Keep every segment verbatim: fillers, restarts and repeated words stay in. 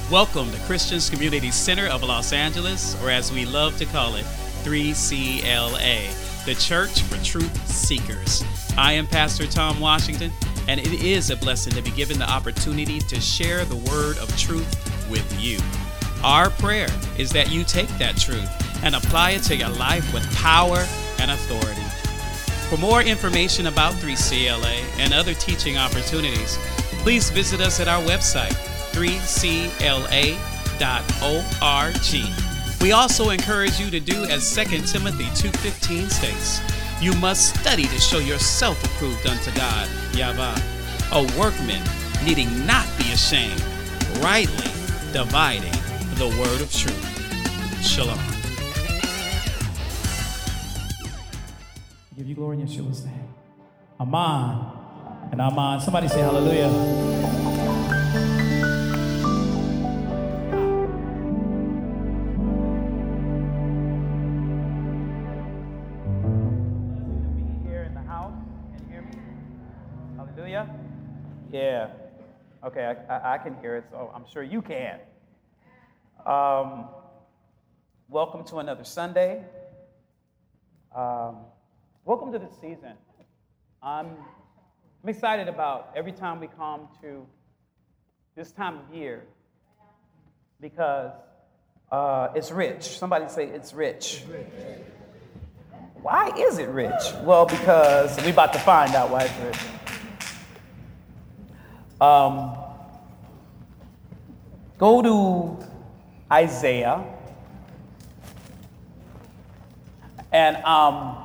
Welcome to Christians Community Center of Los Angeles, or as we love to call it, three C L A, the Church for Truth Seekers. I am Pastor Tom Washington, and it is a blessing to be given the opportunity to share the word of truth with you. Our prayer is that you take that truth and apply it to your life with power and authority. For more information about three C L A and other teaching opportunities, please visit us at our website, three C L A dot org. We also encourage you to do as Second Timothy two fifteen states. You must study to show yourself approved unto God, Yahweh, a workman needing not be ashamed, rightly dividing the word of truth. Shalom. Give you glory in Yeshua's name. Aman and Aman. Somebody say hallelujah. Yeah. Okay, I, I, I can hear it, so I'm sure you can. Um, welcome to another Sunday. Um, welcome to this season. I'm, I'm excited about every time we come to this time of year because uh, it's rich. Somebody say it's rich. It's rich. Why is it rich? Well, because we're about to find out why it's rich. Um, go to Isaiah, and um,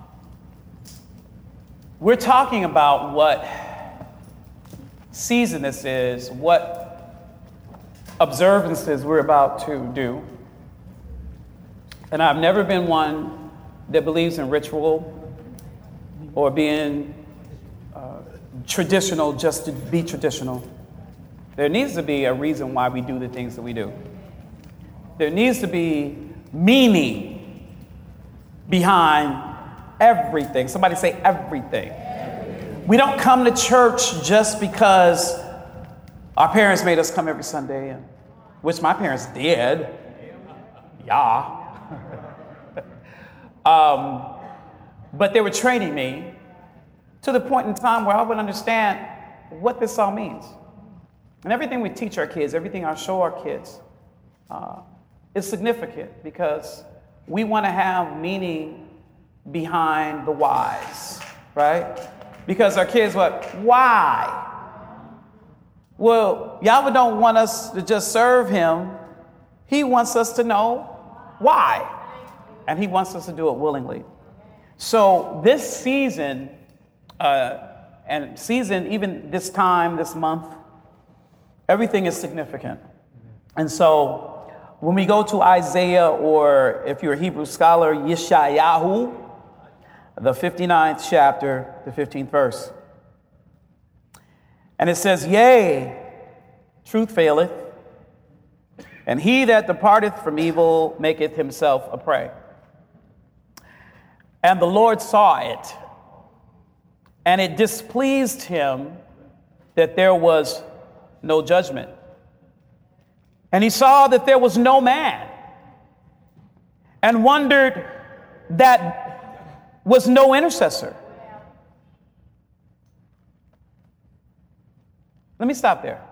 we're talking about what season this is, what observances we're about to do. And I've never been one that believes in ritual or being traditional just to be traditional. There needs to be a reason why we do the things that we do. There needs to be meaning behind everything. Somebody say everything. everything. We don't come to church just because our parents made us come every Sunday, and, which my parents did. Yeah. um, but they were training me to the point in time where I would understand what this all means. And everything we teach our kids, everything I show our kids, uh, is significant because we want to have meaning behind the whys, right? Because our kids, what? Why? Well, Yahweh don't want us to just serve him. He wants us to know why. And he wants us to do it willingly. So this season, Uh, and season, even this time, this month, everything is significant. And so when we go to Isaiah, or if you're a Hebrew scholar, Yeshayahu, the fifty-ninth chapter, the fifteenth verse. And it says, Yea, truth faileth, and he that departeth from evil maketh himself a prey. And the Lord saw it, and it displeased him that there was no judgment. And he saw that there was no man, and wondered that was no intercessor. Let me stop there.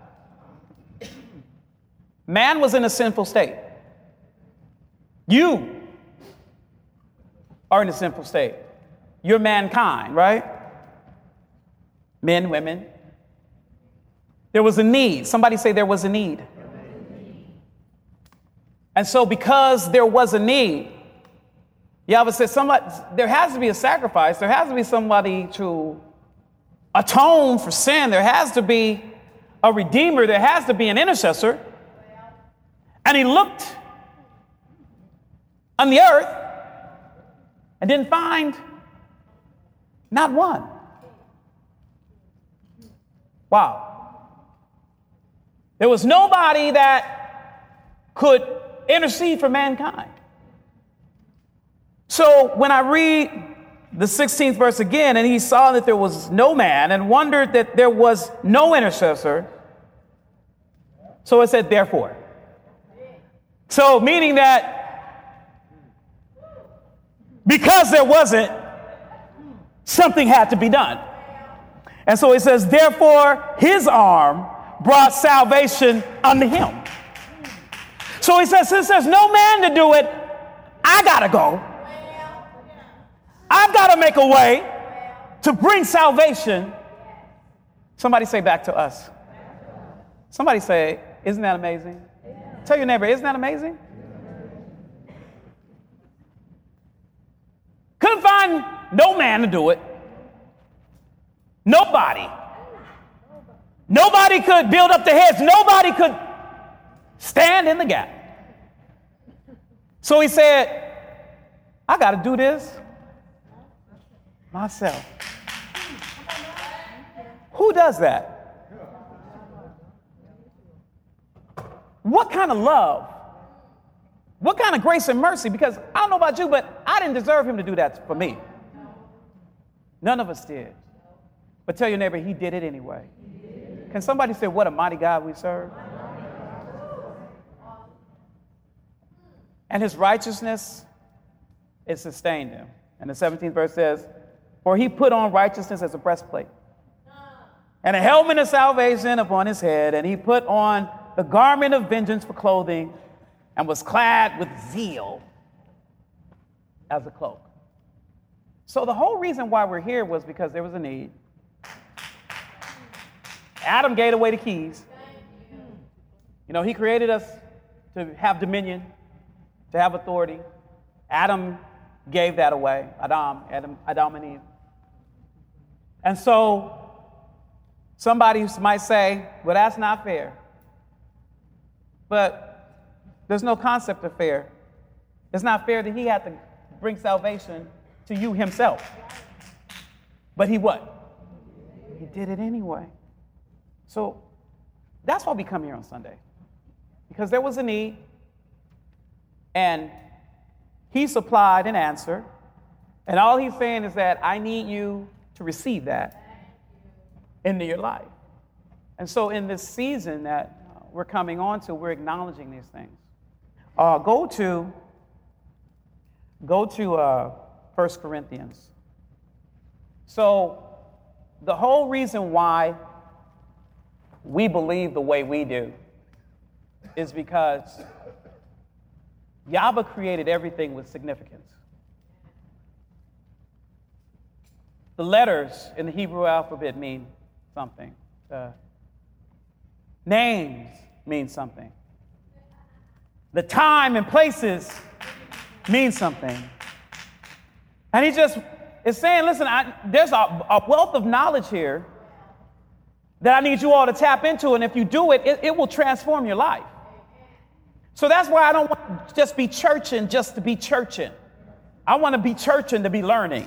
Man was in a sinful state. You are in a sinful state. You're mankind, right? Men, women. There was a need. Somebody say there was a need. And so because there was a need, Yahweh said somebody, there has to be a sacrifice. There has to be somebody to atone for sin. There has to be a redeemer. There has to be an intercessor. And he looked on the earth and didn't find not one. Wow. There was nobody that could intercede for mankind. So when I read the sixteenth verse again, and he saw that there was no man and wondered that there was no intercessor. So it said, therefore. So meaning that because there wasn't, something had to be done. And so it says, therefore, his arm brought salvation unto him. So he says, since there's no man to do it, I got to go. I've got to make a way to bring salvation. Somebody say back to us. Somebody say, isn't that amazing? Tell your neighbor, isn't that amazing? Couldn't find no man to do it. Nobody. Nobody could build up the heads. Nobody could stand in the gap. So he said, I got to do this myself. Who does that? What kind of love? What kind of grace and mercy? Because I don't know about you, but I didn't deserve him to do that for me. None of us did. But tell your neighbor, he did it anyway. Can somebody say, what a mighty God we serve? And his righteousness, it sustained him. And the seventeenth verse says, for he put on righteousness as a breastplate and a helmet of salvation upon his head, and he put on the garment of vengeance for clothing and was clad with zeal as a cloak. So the whole reason why we're here was because there was a need. Adam gave away the keys. You know, he created us to have dominion, to have authority. Adam gave that away. Adam, Adam, Adam and Eve. And so somebody might say, well, that's not fair. But there's no concept of fair. It's not fair that he had to bring salvation to you himself. But he what? He did it anyway. So that's why we come here on Sunday. Because there was a need, and he supplied an answer. And all he's saying is that I need you to receive that into your life. And so in this season that we're coming on to, we're acknowledging these things. Uh, go to, go to uh, First Corinthians. So the whole reason why we believe the way we do is because Yahweh created everything with significance. The letters in the Hebrew alphabet mean something. The names mean something. The time and places mean something. And he just is saying, listen, I, there's a, a wealth of knowledge here that I need you all to tap into, and if you do it, it, it will transform your life. So that's why I don't want to just be churching just to be churching. I want to be churching to be learning.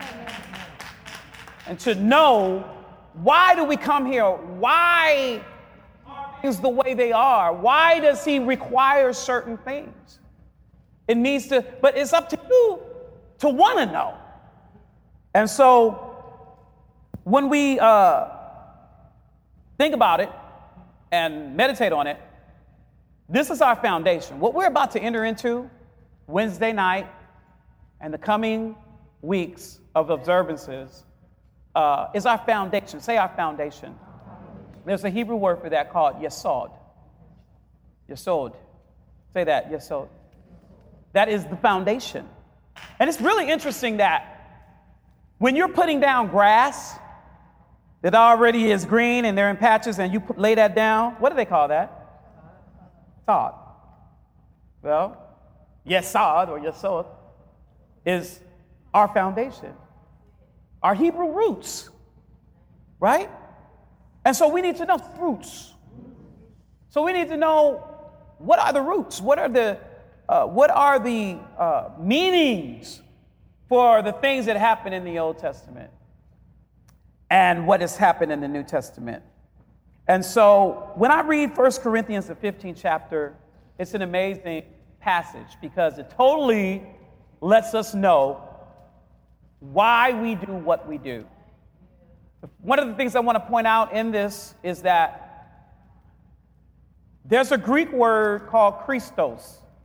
And to know, why do we come here? Why are things the way they are? Why does he require certain things? It needs to, but it's up to you to want to know. And so when we uh, think about it and meditate on it, this is our foundation. What we're about to enter into Wednesday night and the coming weeks of observances uh, is our foundation. Say our foundation. There's a Hebrew word for that called yesod. Yesod. Say that, yesod. That is the foundation. And it's really interesting that when you're putting down grass that already is green and they're in patches and you put, lay that down, what do they call that? Sod. Well, yesod or yesod is our foundation, our Hebrew roots, right? And so we need to know roots. So we need to know, what are the roots? What are the uh, what are the uh, meanings for the things that happen in the Old Testament and what has happened in the New Testament? And so when I read First Corinthians, the fifteenth chapter, it's an amazing passage because it totally lets us know why we do what we do. One of the things I want to point out in this is that there's a Greek word called Christos.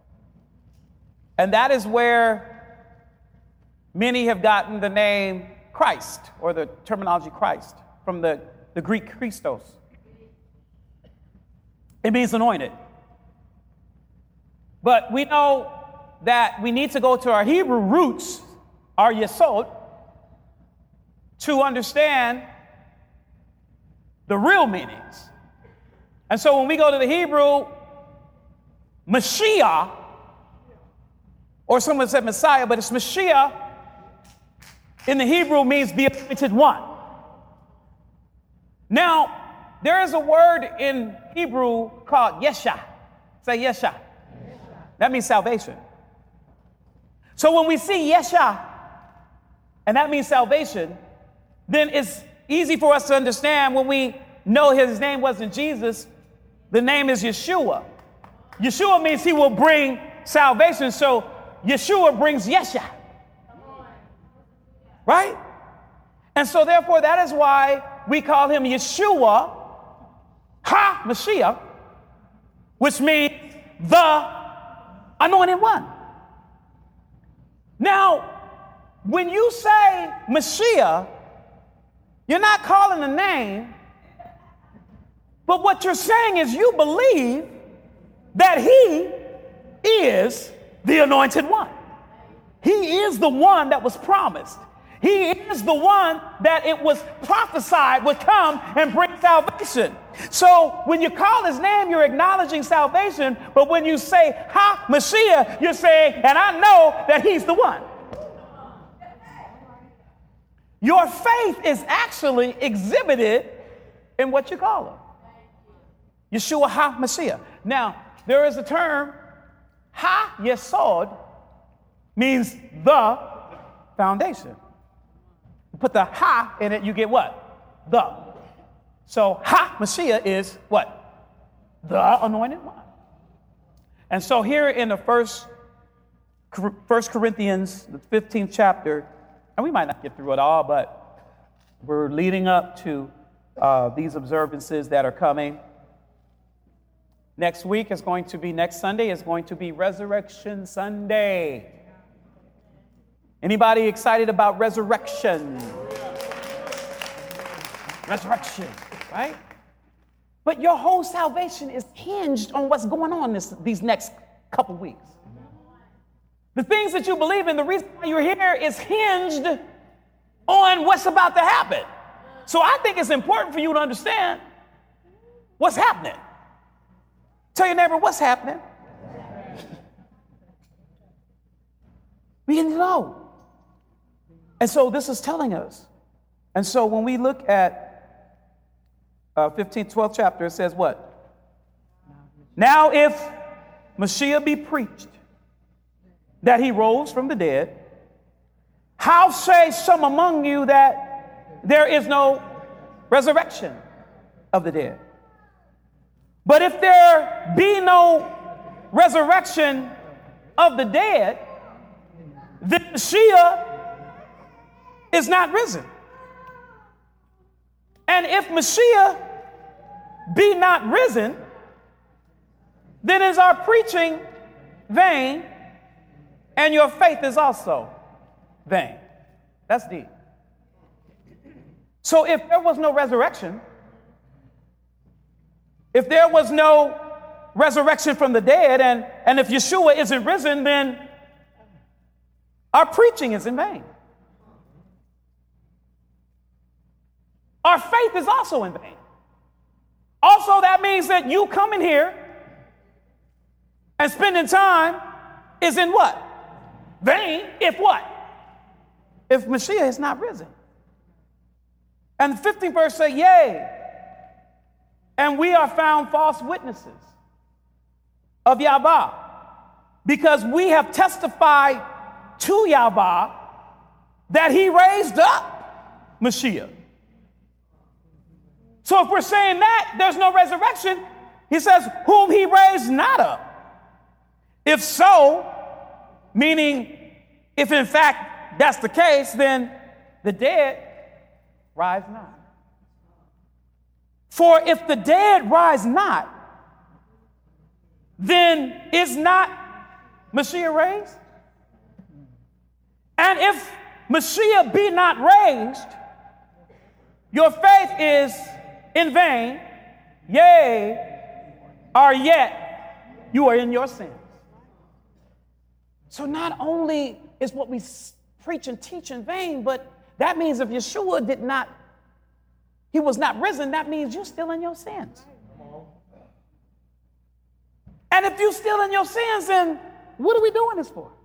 And that is where many have gotten the name Christ, or the terminology Christ, from the, the Greek Christos. It means anointed. But we know that we need to go to our Hebrew roots, our yesod, to understand the real meanings. And so when we go to the Hebrew, Mashiach, or someone said Messiah, but it's Mashiach, in the Hebrew means the anointed one. Now, there is a word in Hebrew called Yesha. Say Yesha. That means salvation. So when we see Yesha, and that means salvation, then it's easy for us to understand when we know his name wasn't Jesus, the name is Yeshua. Yeshua means he will bring salvation. So Yeshua brings Yesha. Right? And so therefore that is why we call him Yeshua HaMashiach, which means the anointed one. Now, when you say Mashiach, you're not calling a name, but what you're saying is you believe that he is the anointed one. He is the one that was promised. He is the one that it was prophesied would come and bring salvation. So when you call his name, you're acknowledging salvation. But when you say Ha Mashiach, you're saying, and I know that he's the one. Your faith is actually exhibited in what you call him. Yeshua Ha Mashiach. Now, there is a term, Ha Yesod, means the foundation. Put the ha in it, you get what? The. So Ha Mashiach is what? The anointed one. And so here in the first, First Corinthians, the fifteenth chapter, and we might not get through it all, but we're leading up to uh, these observances that are coming. Next week is going to be, next Sunday is going to be Resurrection Sunday. Anybody excited about resurrection? Resurrection, right? But your whole salvation is hinged on what's going on this, these next couple weeks. The things that you believe in, the reason why you're here is hinged on what's about to happen. So I think it's important for you to understand what's happening. Tell your neighbor what's happening. We need to know. And so this is telling us. And so when we look at uh, fifteenth, twelfth chapter, it says what? Now if Mashiach be preached, that he rose from the dead, how say some among you that there is no resurrection of the dead? But if there be no resurrection of the dead, then Mashiach is not risen. And if Mashiach be not risen, then is our preaching vain, and your faith is also vain. That's deep. So if there was no resurrection, if there was no resurrection from the dead, and, and if Yeshua isn't risen, then our preaching is in vain. Our faith is also in vain. Also, that means that you coming here and spending time is in what? Vain, if what? If Mashiach is not risen. And the fifteenth verse says, yea, and we are found false witnesses of Yahweh, because we have testified to Yahweh that he raised up Mashiach. So if we're saying that there's no resurrection, he says, whom he raised not up. If so, meaning if in fact that's the case, then the dead rise not. For if the dead rise not, then is not Mashiach raised? And if Mashiach be not raised, your faith is in vain, yea, or yet you are in your sins. So not only is what we preach and teach in vain, but that means if Yeshua did not, he was not risen, that means you're still in your sins. And if you're still in your sins, then what are we doing this for?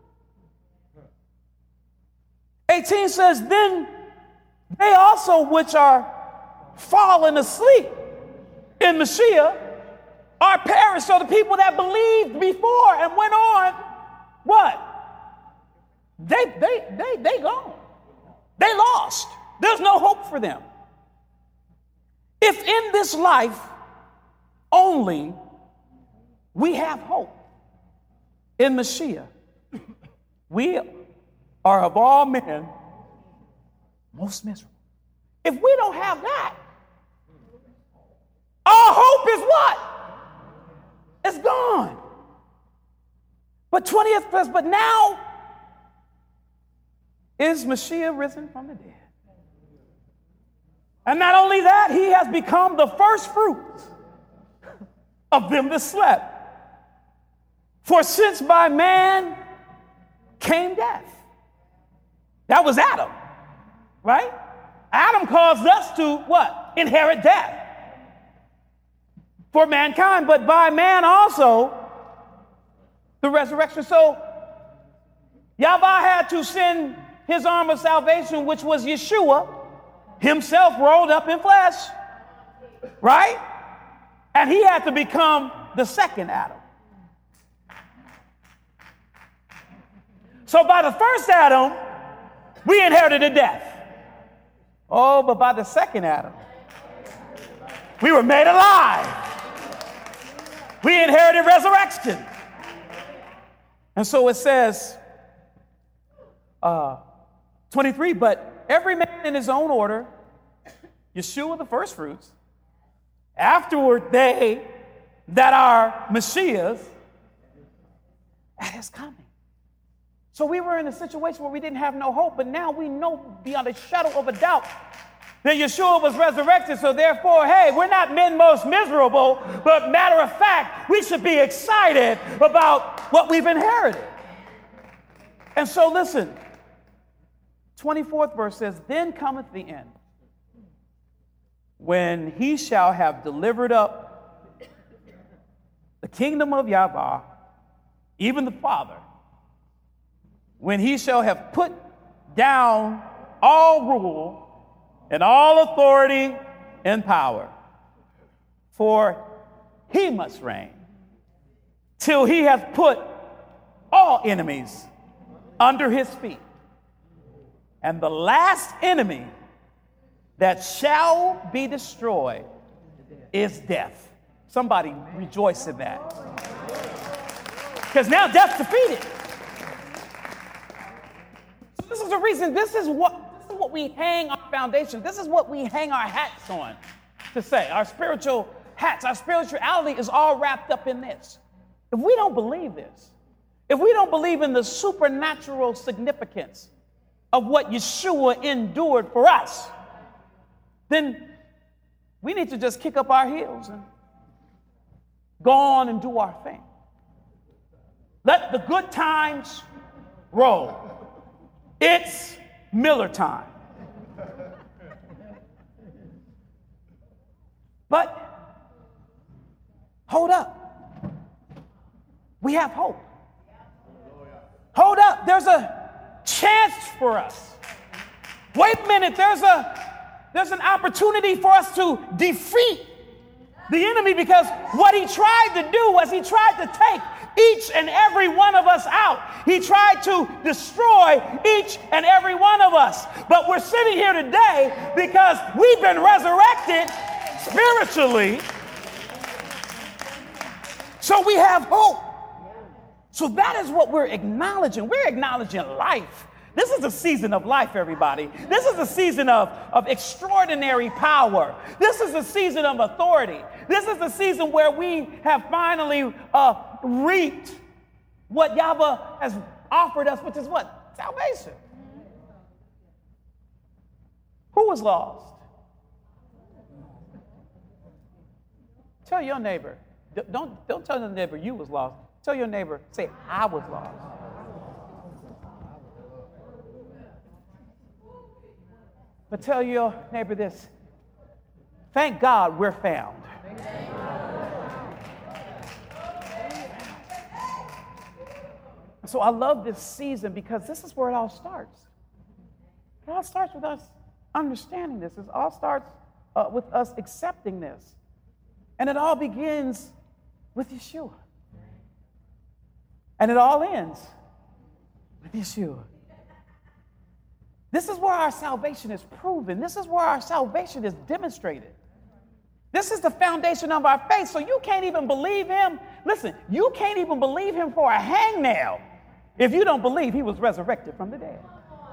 eighteen says, then they also which are fallen asleep in Mashiach are perished. So the people that believed before and went on, what? They, they, they, they gone. They lost. There's no hope for them. If in this life only we have hope in Mashiach, we are of all men most miserable. If we don't have that, our hope is what? It's gone. But twentieth verse, but now is Mashiach risen from the dead. And not only that, he has become the first fruits of them that slept. For since by man came death. That was Adam, right? Adam caused us to what? Inherit death for mankind, but by man also the resurrection. So Yahweh had to send his arm of salvation, which was Yeshua, himself rolled up in flesh, right? And he had to become the second Adam. So by the first Adam, we inherited death. Oh, but by the second Adam, we were made alive. We inherited resurrection. And so it says, uh, twenty-three, but every man in his own order, Yeshua the first fruits, afterward they that are Messiahs at his coming. So we were in a situation where we didn't have no hope, but now we know beyond a shadow of a doubt that Yeshua was resurrected. So therefore, hey, we're not men most miserable, but matter of fact, we should be excited about what we've inherited. And so listen, twenty-fourth verse says, then cometh the end, when he shall have delivered up the kingdom of Yahweh, even the Father, when he shall have put down all rule and all authority and power. For he must reign till he hath put all enemies under his feet. And the last enemy that shall be destroyed is death. Somebody rejoice in that. Because now death's defeated. So this is the reason, this is what this is what we hang our foundation. This is what we hang our hats on to say. Our spiritual hats, our spirituality is all wrapped up in this. If we don't believe this, if we don't believe in the supernatural significance of what Yeshua endured for us, then we need to just kick up our heels and go on and do our thing. Let the good times roll. It's Miller time. But hold up. We have hope. Hold up. There's a chance for us. Wait a minute. There's a there's an opportunity for us to defeat the enemy, because what he tried to do was he tried to take each and every one of us out. He tried to destroy each and every one of us. But we're sitting here today because we've been resurrected spiritually. So we have hope. So that is what we're acknowledging. We're acknowledging life. This is a season of life, everybody. This is a season of, of extraordinary power. This is a season of authority. This is the season where we have finally uh, reaped what Yahweh has offered us, which is what? Salvation. Who was lost? Tell your neighbor. Don't, don't tell your neighbor you was lost. Tell your neighbor, say, I was lost. But tell your neighbor this. Thank God we're found. So I love this season because this is where it all starts. It all starts with us understanding this. It all starts uh, with us accepting this. And it all begins with Yeshua. And it all ends with Yeshua. This is where our salvation is proven. This is where our salvation is demonstrated. This is the foundation of our faith. So you can't even believe him. Listen, you can't even believe him for a hangnail if you don't believe he was resurrected from the dead.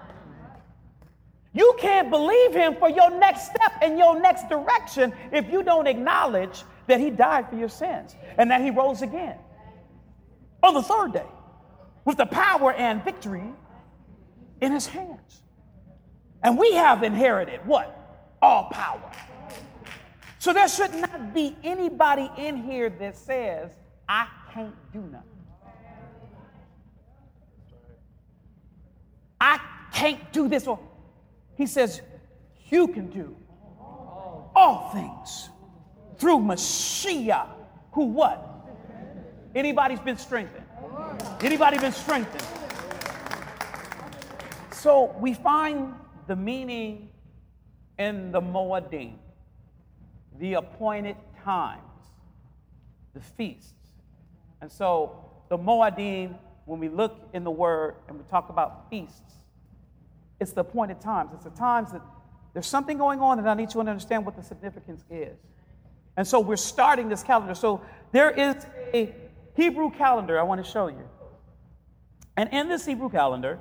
You can't believe him for your next step and your next direction if you don't acknowledge that he died for your sins and that he rose again on the third day with the power and victory in his hands. And we have inherited what? All power. So there should not be anybody in here that says, I can't do nothing. I can't do this. Or he says, you can do all things through Mashiach, who what? Anybody's been strengthened. Anybody been strengthened? So we find the meaning in the Moedim, the appointed times, the feasts. And so the Moedim, when we look in the word and we talk about feasts, it's the appointed times. It's the times that there's something going on and I need you to understand what the significance is. And so we're starting this calendar. So there is a Hebrew calendar I want to show you. And in this Hebrew calendar,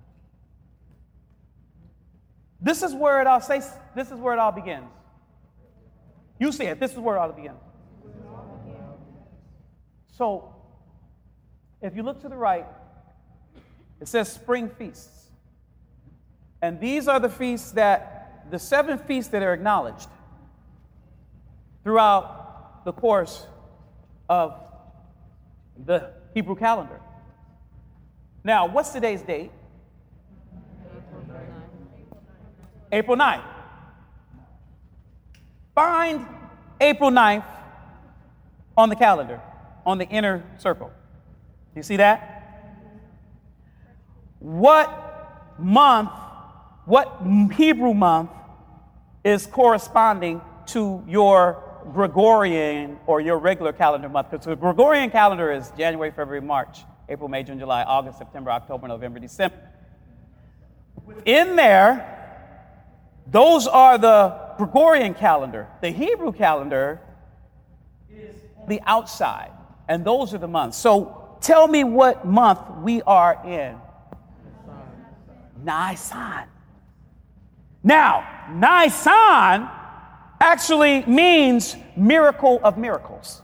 this is where it all say, this is where it all begins. You see it. This is where it all begins. So if you look to the right, it says spring feasts. And these are the feasts that, the seven feasts that are acknowledged throughout the course of the Hebrew calendar. Now, what's today's date? April ninth. Find April ninth on the calendar, on the inner circle. You see that? What month, what Hebrew month is corresponding to your Gregorian or your regular calendar month? Because the Gregorian calendar is January, February, March, April, May, June, July, August, September, October, November, December. In there, those are the Gregorian calendar. The Hebrew calendar is the outside, and those are the months. So tell me what month we are in. Nisan. Now, Nisan actually means miracle of miracles.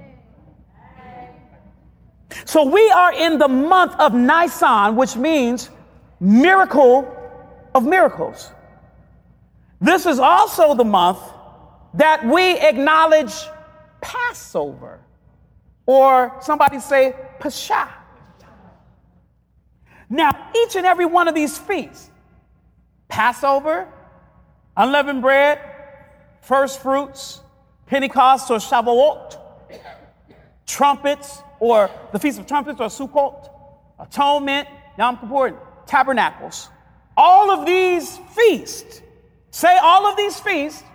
So we are in the month of Nisan, which means miracle of miracles. This is also the month that we acknowledge Passover, or somebody say Pesach. Now, each and every one of these feasts, Passover, unleavened bread, first fruits, Pentecost or Shavuot, trumpets, or the Feast of Trumpets or Sukkot, atonement, Yom Kippur, tabernacles. All of these feasts, say all of these feasts,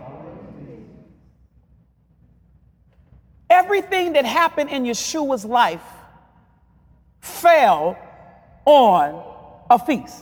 everything that happened in Yeshua's life fell on a feast.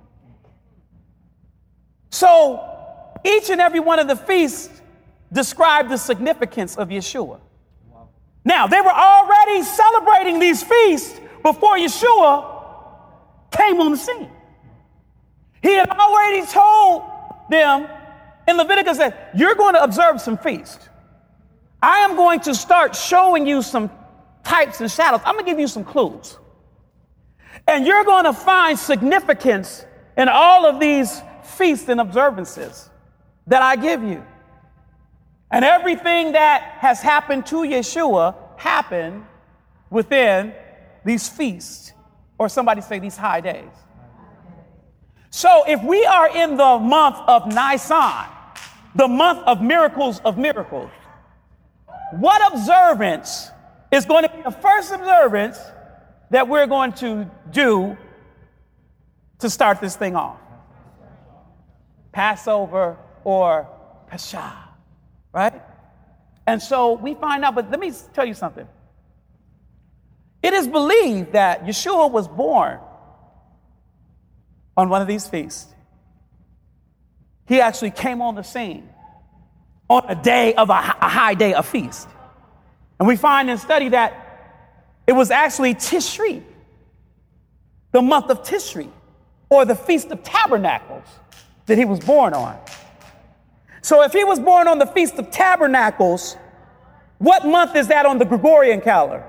So each and every one of the feasts describe the significance of Yeshua. Wow. Now, they were already celebrating these feasts before Yeshua came on the scene. He had already told them in Leviticus that you're going to observe some feasts. I am going to start showing you some types and shadows. I'm going to give you some clues. And you're going to find significance in all of these feasts and observances. that I give you. And everything that has happened to Yeshua happened within these feasts, or somebody say these high days. So if we are in the month of Nisan, the month of miracles of miracles, what observance is going to be the first observance that we're going to do to start this thing off? Passover or Pesach, right? And so we find out, but let me tell you something. It is believed that Yeshua was born on one of these feasts. He actually came on the scene on a day of a, a high day, a feast. And we find in study that it was actually Tishri, the month of Tishri, or the Feast of Tabernacles, that he was born on. So if he was born on the Feast of Tabernacles, what month is that on the Gregorian calendar?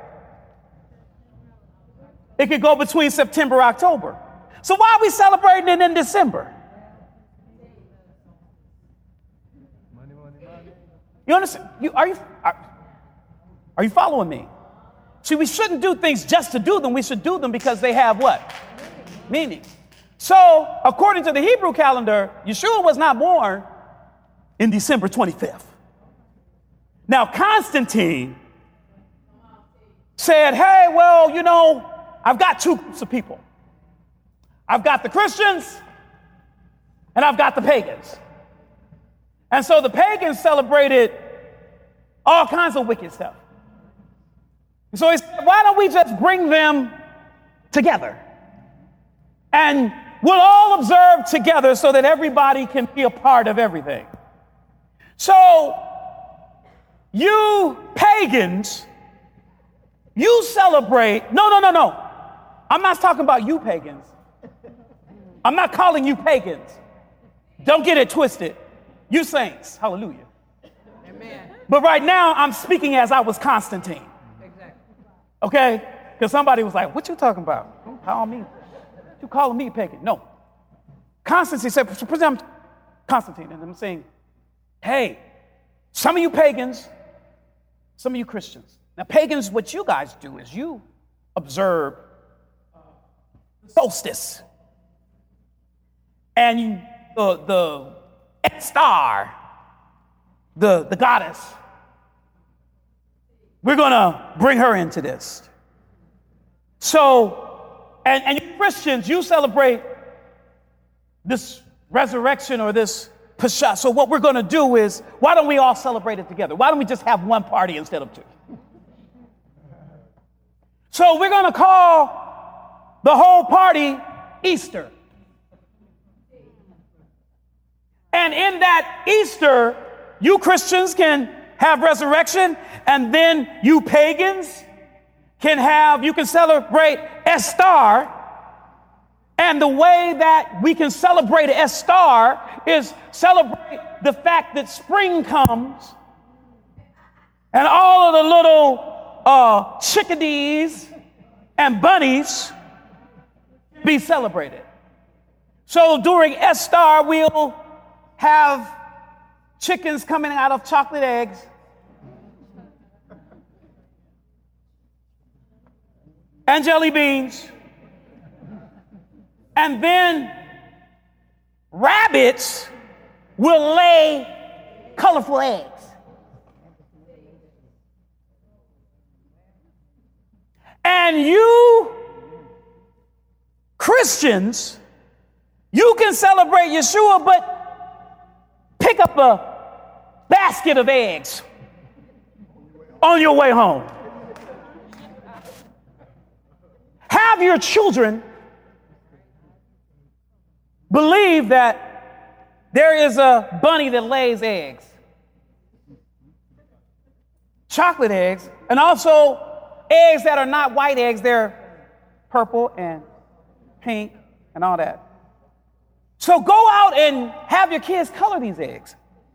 It could go between September and October. So why are we celebrating it in December? You understand? You, are, you, are, are you following me? See, we shouldn't do things just to do them. We should do them because they have what? Meaning. So, according to the Hebrew calendar, Yeshua was not born in December twenty-fifth. Now, Constantine said, hey, well, you know, I've got two groups of people. I've got the Christians and I've got the pagans. And so the pagans celebrated all kinds of wicked stuff. So he said, why don't we just bring them together? And we'll all observe together so that everybody can be a part of everything. So you pagans, you celebrate. No, no, no, no. I'm not talking about you pagans. I'm not calling you pagans. Don't get it twisted. You saints. Hallelujah. Amen. But right now, I'm speaking as I was Constantine. Exactly. Okay? Because somebody was like, what you talking about? Call me. You calling me pagan? No. Constantine said, I'm Constantine, and I'm saying, hey, some of you pagans, some of you Christians. Now, pagans, what you guys do is you observe solstice. And you, the, the star, the, the goddess, we're going to bring her into this. So, and, and you Christians, you celebrate this resurrection or this Pesach. So what we're going to do is, why don't we all celebrate it together? Why don't we just have one party instead of two? So we're going to call the whole party Easter. And in that Easter, you Christians can have resurrection, and then you pagans can have, you can celebrate Estar. And the way that we can celebrate Estar is celebrate the fact that spring comes and all of the little uh, chickadees and bunnies be celebrated. So during Estar, we'll have chickens coming out of chocolate eggs, and jelly beans, and then rabbits will lay colorful eggs. And you Christians, you can celebrate Yeshua, but pick up a basket of eggs on your way home. Have your children believe that there is a bunny that lays eggs, chocolate eggs, and also eggs that are not white eggs, they're purple and pink and all that. So go out and have your kids color these eggs.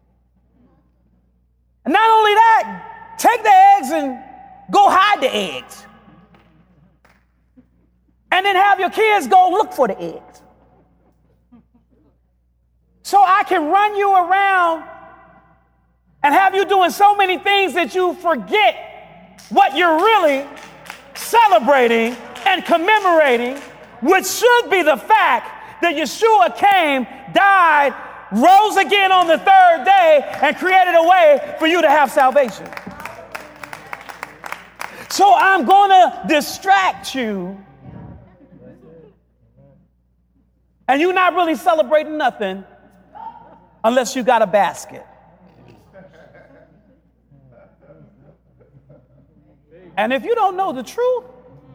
And not only that, take the eggs and go hide the eggs. And then have your kids go look for the eggs. So I can run you around and have you doing so many things that you forget what you're really celebrating and commemorating, which should be the fact that Yeshua came, died, rose again on the third day, and created a way for you to have salvation. So I'm going to distract you, and you're not really celebrating nothing unless you got a basket. And if you don't know the truth,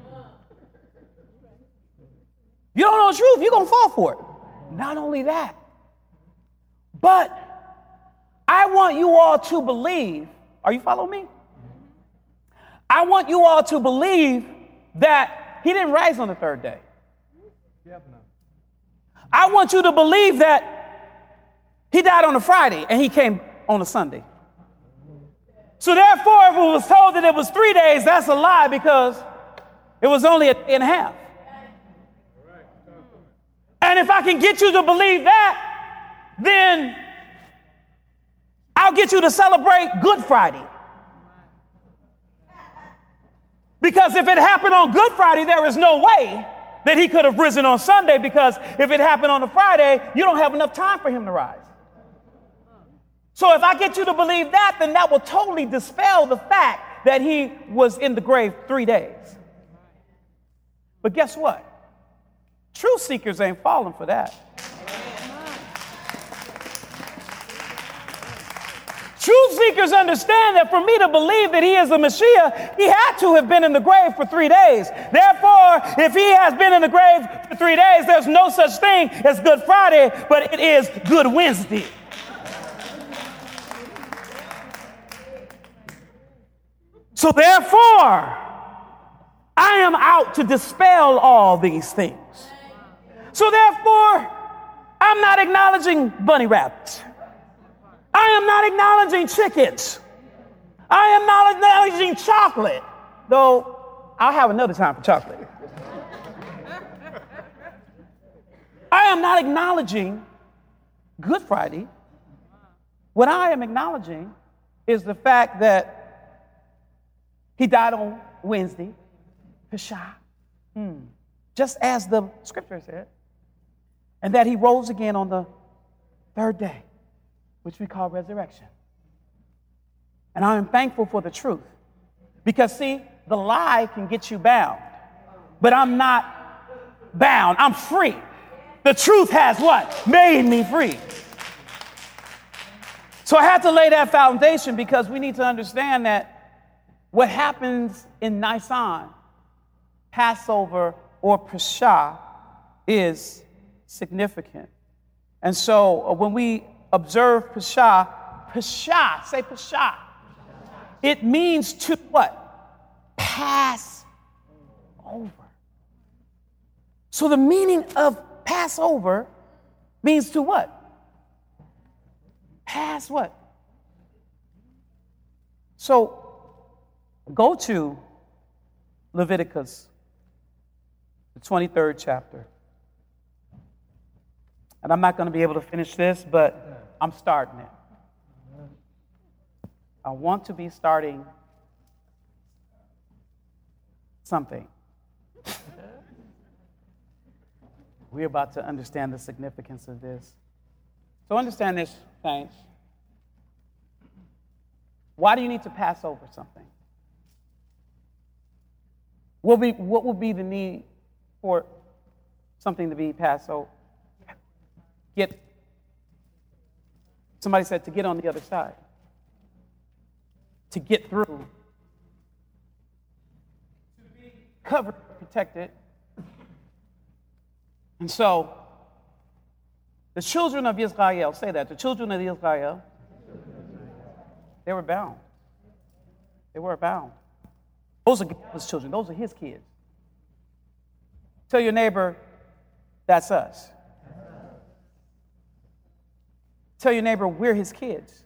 you don't know the truth, you're going to fall for it. Not only that, but I want you all to believe, are you following me? I want you all to believe that he didn't rise on the third day. I want you to believe that he died on a Friday and he came on a Sunday. So therefore, if it was told that it was three days, that's a lie because it was only a day and a half. And if I can get you to believe that, then I'll get you to celebrate Good Friday. Because if it happened on Good Friday, there is no way that he could have risen on Sunday, because if it happened on a Friday, you don't have enough time for him to rise. So if I get you to believe that, then that will totally dispel the fact that he was in the grave three days. But guess what? Truth seekers ain't falling for that. Truth seekers understand that for me to believe that he is the Messiah, he had to have been in the grave for three days. Therefore, if he has been in the grave for three days, there's no such thing as Good Friday, but it is Good Wednesday. So therefore, I am out to dispel all these things. So therefore, I'm not acknowledging bunny rabbits. I am not acknowledging chickens. I am not acknowledging chocolate, though I'll have another time for chocolate. I am not acknowledging Good Friday. What I am acknowledging is the fact that he died on Wednesday, Pesha, hmm. just as the scripture said, and that he rose again on the third day, which we call resurrection. And I am thankful for the truth, because see, the lie can get you bound, but I'm not bound. I'm free. The truth has what? Made me free. So I had to lay that foundation, because we need to understand that what happens in Nisan, Passover, or Pesha is significant. And so uh, when we observe Pesha, Pesha, say Pesha, it means to what? Pass over. So the meaning of Passover means to what? Pass what? So go to Leviticus, the twenty-third chapter. And I'm not going to be able to finish this, but I'm starting it. I want to be starting something. We're about to understand the significance of this. So understand this, saints. Why do you need to pass over something? What would be, what would be the need for something to be passed over? Get, somebody said to get on the other side. To get through. To be covered, protected. And so, the children of Israel, say that, the children of Israel, they were bound. They were bound. Those are God's children. Those are his kids. Tell your neighbor, that's us. Tell your neighbor, we're his kids.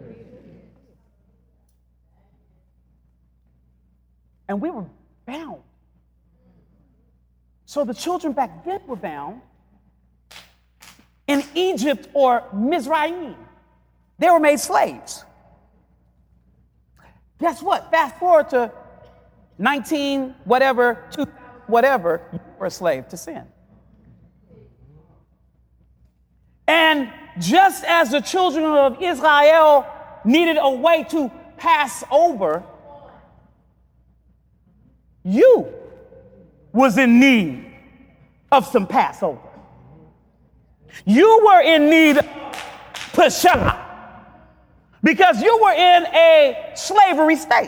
And we were bound. So the children back then were bound. in Egypt or Mizraim. They were made slaves. Guess what? Fast forward to nineteen whatever, two whatever, you were a slave to sin. And just as the children of Israel needed a way to pass over, you was in need of some Passover. You were in need of Pesach because you were in a slavery state.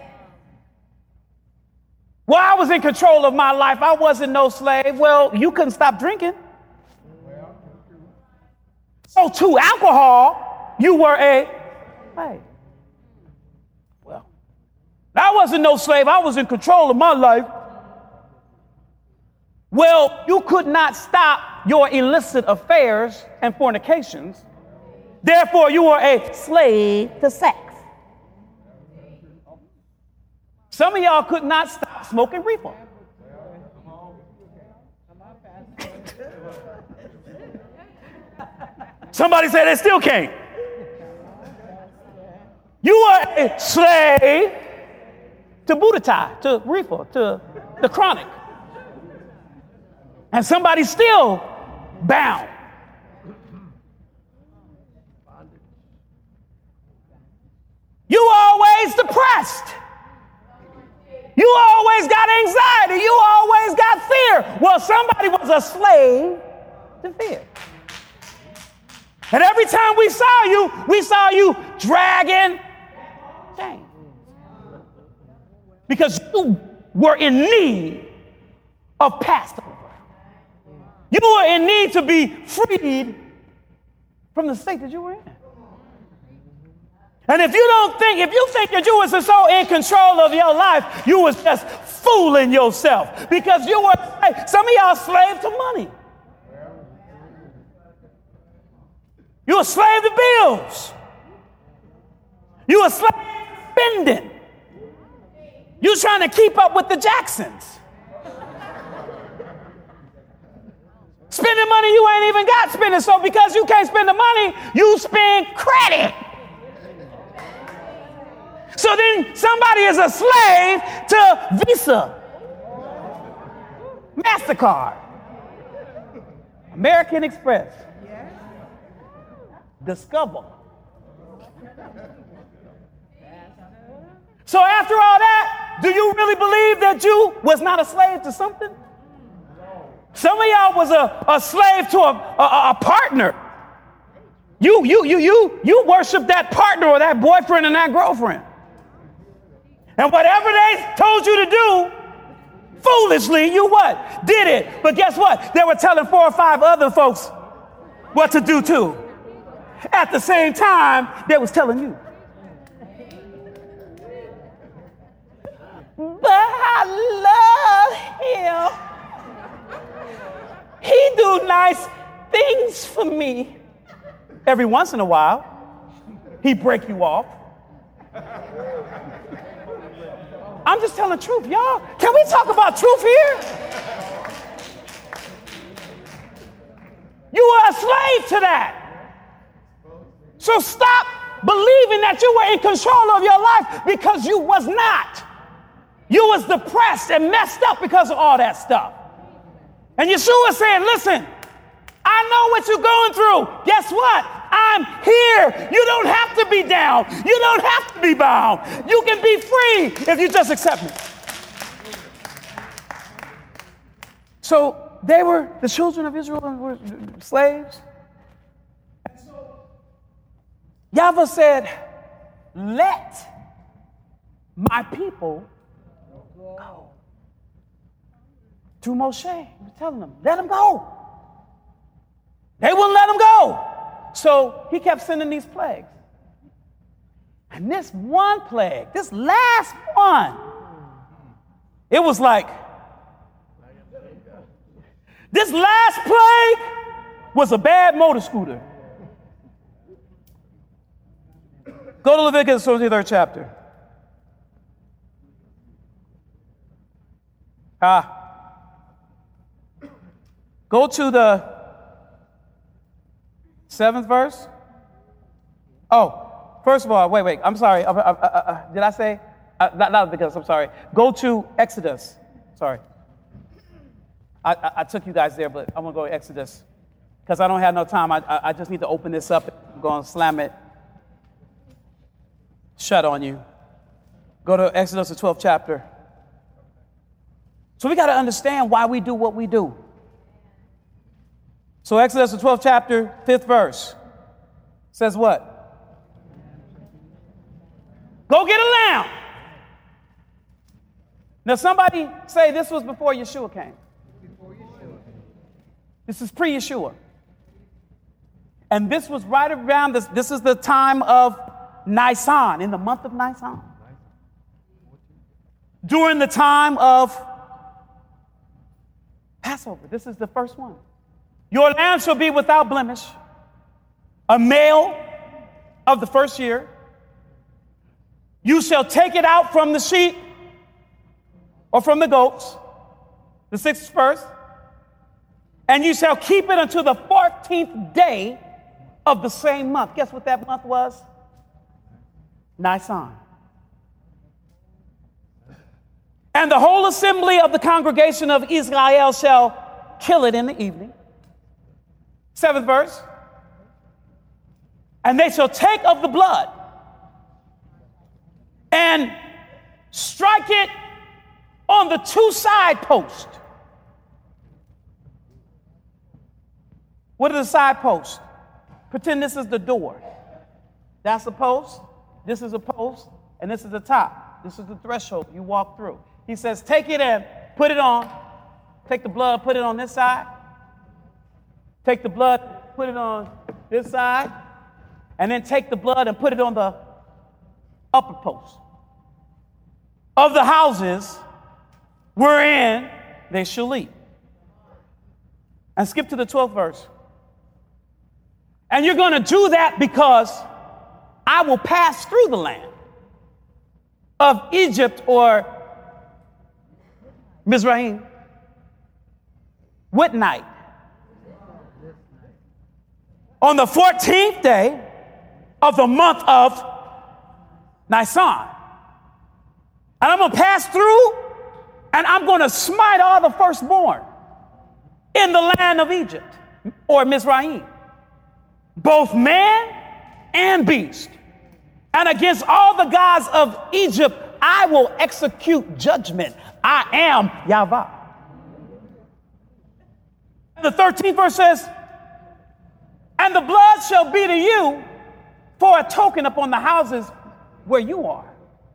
Well, I was in control of my life. I wasn't no slave. Well, you couldn't stop drinking. So to alcohol, you were a slave. Well, I wasn't no slave. I was in control of my life. Well, you could not stop your illicit affairs and fornications. Therefore, you were a slave to sex. Some of y'all could not stop smoking reefer. Somebody said they still can't. You are a slave to Budokai, to reefer, to the chronic. And somebody's still bound. You always depressed. You always got anxiety. You always got fear. Well, somebody was a slave to fear. And every time we saw you, we saw you dragging chains. Because you were in need of Passover. You were in need to be freed from the state that you were in. And if you don't think, if you think that you was so in control of your life, you was just fooling yourself because you were, some of y'all slave to money. You a slave to bills. You a slave to spending. You trying to keep up with the Jacksons. Spending money you ain't even got spending. So because you can't spend the money, you spend credit. So then somebody is a slave to Visa, MasterCard, American Express, Discover. So after all that, do you really believe that you was not a slave to something? Some of y'all was a, a slave to a, a, a partner. You, you, you, you, you worship that partner or that boyfriend and that girlfriend. And whatever they told you to do, foolishly, you what? Did it. But guess what? They were telling four or five other folks what to do too. At the same time, they was telling you. But I love him. He do nice things for me. Every once in a while, he break you off. I'm just telling the truth, y'all. Can we talk about truth here? You were a slave to that. So stop believing that you were in control of your life because you was not. You was depressed and messed up because of all that stuff. And Yeshua said, listen, I know what you're going through. Guess what? I'm here. You don't have to be down. You don't have to be bound. You can be free if you just accept me. So they were, the children of Israel were slaves. And so Yahweh said, let my people go. To Moshe, he was telling them, let them go. They wouldn't let them go. So he kept sending these plagues. And this one plague, this last one, it was like, this last plague was a bad motor scooter. Go to Leviticus twenty-third chapter. Ah. Go to the Seventh verse. Oh, first of all, wait, wait. I'm sorry. Uh, uh, uh, uh, did I say? Uh, not, not because I'm sorry. Go to Exodus. Sorry. I, I, I took you guys there, but I'm going to go to Exodus because I don't have no time. I, I, I just need to open this up. I'm going to slam it shut on you. Go to Exodus, the twelfth chapter. So we got to understand why we do what we do. So Exodus, the twelfth chapter, fifth verse says what? Go get a lamb. Now somebody say this was before Yeshua came. Before Yeshua. This is pre-Yeshua. And this was right around this. This is the time of Nisan, in the month of Nisan. During the time of Passover. This is the first one. Your lamb shall be without blemish, a male of the first year. You shall take it out from the sheep or from the goats, the sixth verse, and you shall keep it until the fourteenth day of the same month. Guess what that month was? Nisan. And the whole assembly of the congregation of Israel shall kill it in the evening. Seventh verse. And they shall take of the blood and strike it on the two side posts. What are the side posts? Pretend this is the door. That's a post. This is a post. And this is the top. This is the threshold you walk through. He says, take it and put it on. Take the blood, put it on this side. Take the blood, put it on this side. And then take the blood and put it on the upper post of the houses wherein they shall eat. And skip to the twelfth verse. And you're going to do that because I will pass through the land of Egypt or Mizraim. What night? On the fourteenth day of the month of Nisan. And I'm going to pass through and I'm going to smite all the firstborn in the land of Egypt or Mizraim, both man and beast. And against all the gods of Egypt, I will execute judgment. I am Yahweh. And the thirteenth verse says, and the blood shall be to you for a token upon the houses where you are.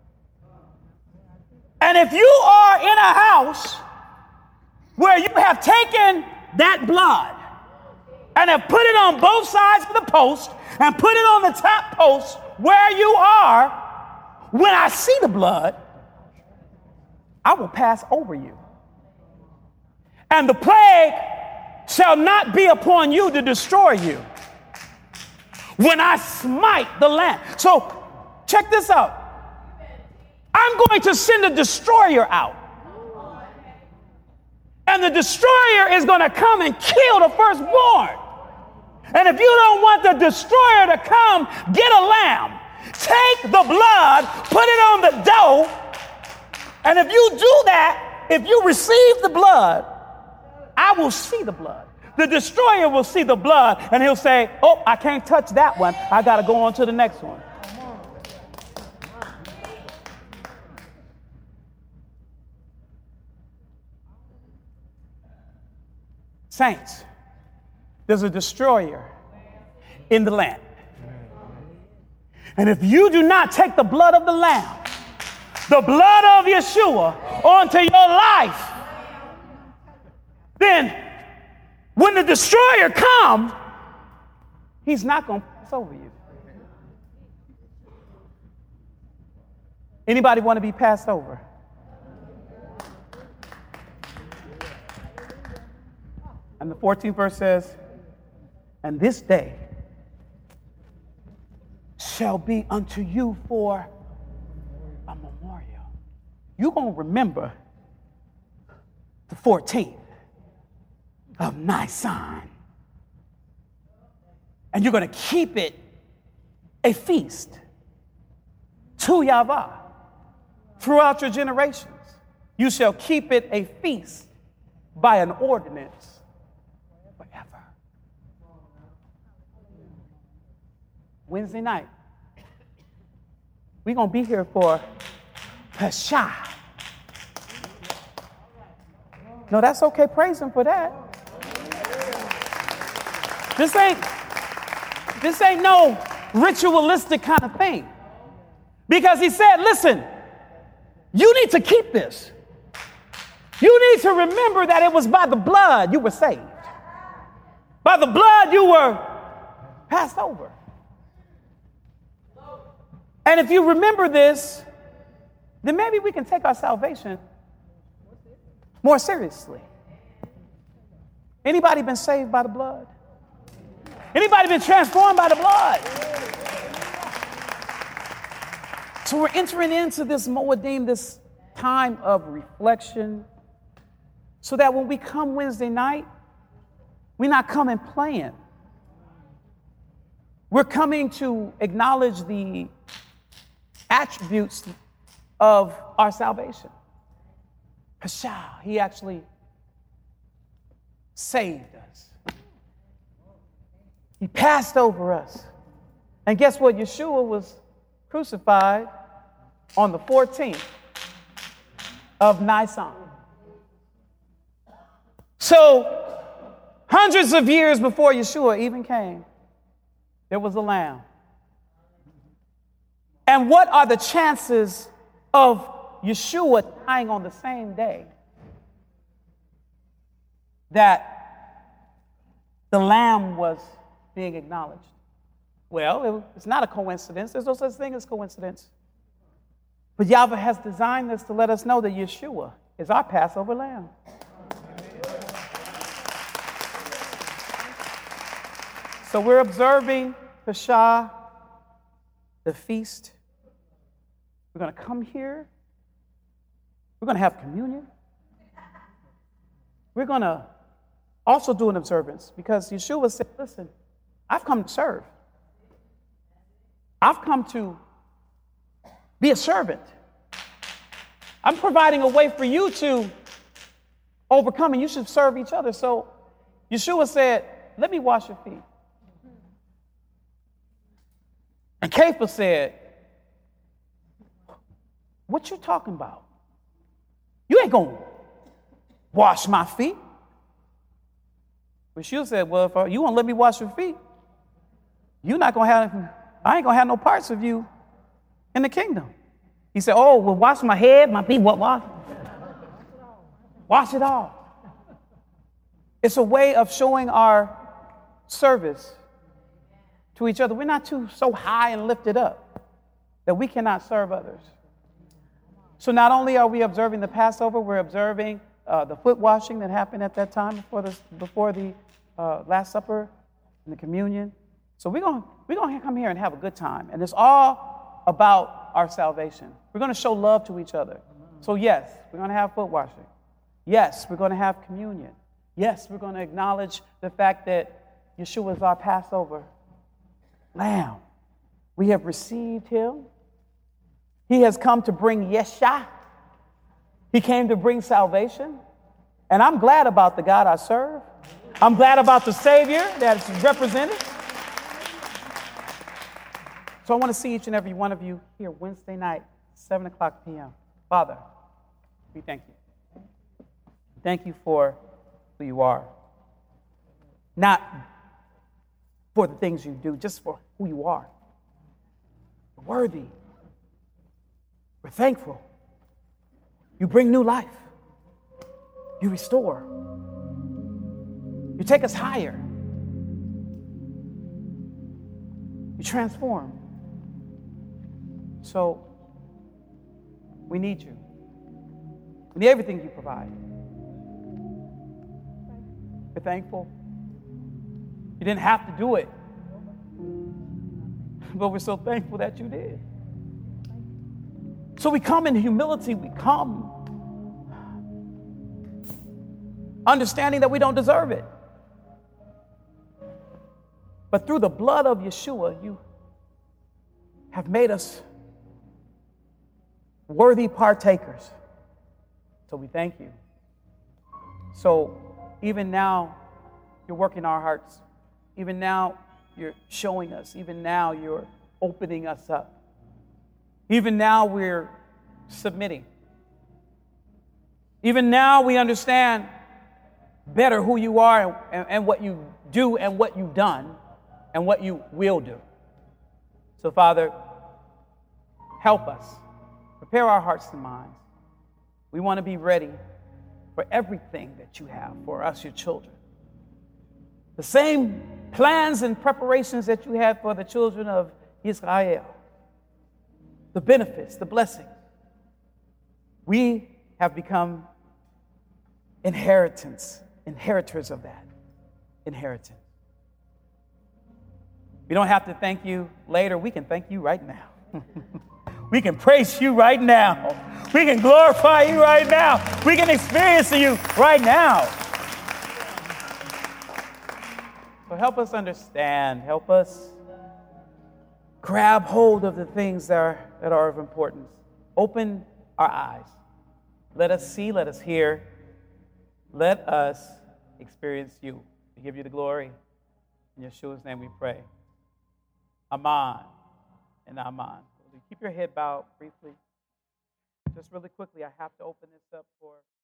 And if you are in a house where you have taken that blood and have put it on both sides of the post and put it on the top post where you are, when I see the blood, I will pass over you. And the plague shall not be upon you to destroy you when I smite the land. So check this out. I'm going to send a destroyer out. And the destroyer is going to come and kill the firstborn. And if you don't want the destroyer to come, get a lamb. Take the blood, put it on the dough. And if you do that, if you receive the blood, I will see the blood. The destroyer will see the blood and he'll say, oh, I can't touch that one. I got to go on to the next one. Saints, there's a destroyer in the land. And if you do not take the blood of the Lamb, the blood of Yeshua onto your life, then when the destroyer comes, he's not going to pass over you. Anybody want to be passed over? And the fourteenth verse says, and this day shall be unto you for a memorial. You're going to remember the fourteenth of Nisan. And you're going to keep it a feast to Yahweh throughout your generations. You shall keep it a feast by an ordinance forever. Wednesday night, we're going to be here for Pesha. No, that's okay. Praise him for that. This ain't, this ain't no ritualistic kind of thing. Because he said, listen, you need to keep this. You need to remember that it was by the blood you were saved. By the blood you were passed over. And if you remember this, then maybe we can take our salvation more seriously. Anybody been saved by the blood? Anybody been transformed by the blood? So we're entering into this Moedim, this time of reflection, so that when we come Wednesday night, we're not coming playing. We're coming to acknowledge the attributes of our salvation. Pesha, he actually saved us. He passed over us. And guess what? Yeshua was crucified on the fourteenth of Nisan. So, hundreds of years before Yeshua even came, there was a lamb. And what are the chances of Yeshua dying on the same day that the lamb was being acknowledged? Well, it's not a coincidence. There's no such thing as coincidence. But Yahweh has designed this to let us know that Yeshua is our Passover lamb. So we're observing Pesha, the feast. We're going to come here. We're going to have communion. We're going to also do an observance because Yeshua said, listen, I've come to serve. I've come to be a servant. I'm providing a way for you to overcome, and you should serve each other. So Yeshua said, let me wash your feet. And Kepha said, what you talking about? You ain't going to wash my feet. But Yeshua said, well, if you won't let me wash your feet, you're not going to have, I ain't going to have no parts of you in the kingdom. He said, oh, well, wash my head, my feet, what, wash? Wash it all. It's a way of showing our service to each other. We're not too so high and lifted up that we cannot serve others. So not only are we observing the Passover, we're observing uh, the foot washing that happened at that time before the, before the uh, Last Supper and the communion. So we're going we're going to come here and have a good time. And it's all about our salvation. We're going to show love to each other. So yes, we're going to have foot washing. Yes, we're going to have communion. Yes, we're going to acknowledge the fact that Yeshua is our Passover lamb. We have received him. He has come to bring Yesha. He came to bring salvation. And I'm glad about the God I serve. I'm glad about the Savior that's represented. So I want to see each and every one of you here Wednesday night, seven o'clock p.m. Father, we thank you. Thank you for who you are. Not for the things you do, just for who you are. You're worthy. We're thankful. You bring new life. You restore. You take us higher. You transform. So we need you. We need everything you provide. We're thankful. You didn't have to do it, but we're so thankful that you did. So we come in humility. We come understanding that we don't deserve it. But through the blood of Yeshua, you have made us worthy partakers. So we thank you. So even now, you're working our hearts. Even now, you're showing us. Even now, you're opening us up. Even now, we're submitting. Even now, we understand better who you are and, and what you do and what you've done and what you will do. So, Father, help us. Prepare our hearts and minds. We want to be ready for everything that you have for us, your children. The same plans and preparations that you had for the children of Israel. The benefits, the blessings. We have become inheritance, inheritors of that inheritance. We don't have to thank you later. We can thank you right now. We can praise you right now. We can glorify you right now. We can experience you right now. So help us understand. Help us grab hold of the things that are, that are of importance. Open our eyes. Let us see. Let us hear. Let us experience you. We give you the glory. In Yeshua's name we pray. Amen and amen. Keep your head bowed briefly. Just really quickly, I have to open this up for...